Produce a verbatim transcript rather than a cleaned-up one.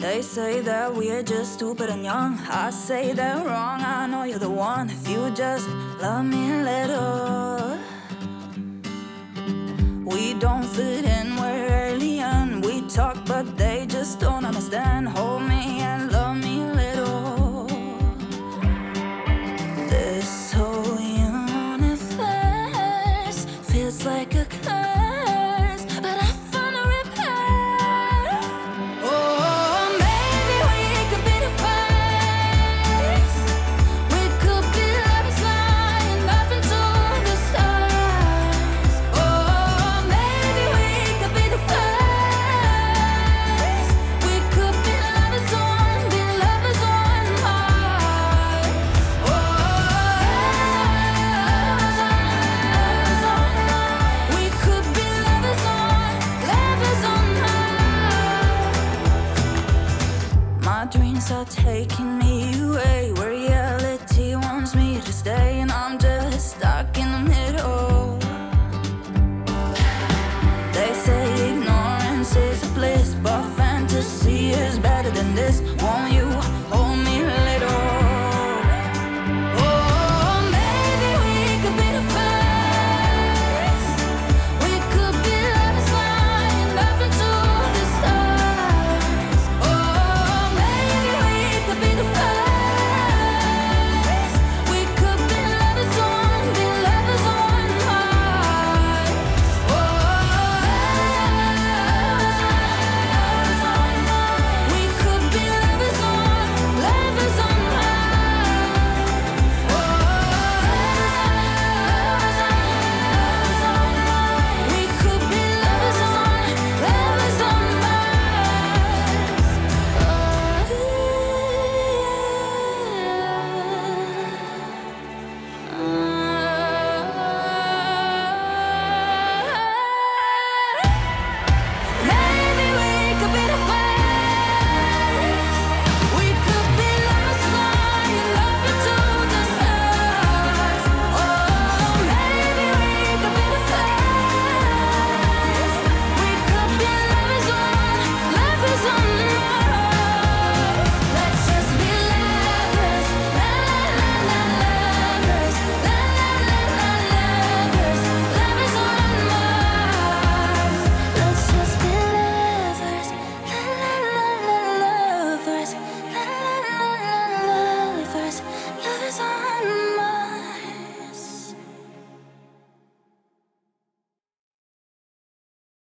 They say that we're just stupid and young. I say they're wrong, I know you're the one. If you just love me a little. We don't fit in, we're alien. We talk but they just don't understand. Hold me and love me a little. This whole universe feels like a curse, but I found a repair. Oh, maybe we could be the first. We could be lovers flying up into the stars. Oh, maybe we could be the first. We could be lovers on, be lovers on Mars. Oh, we could be lovers on, lovers on Mars. My dreams are taking me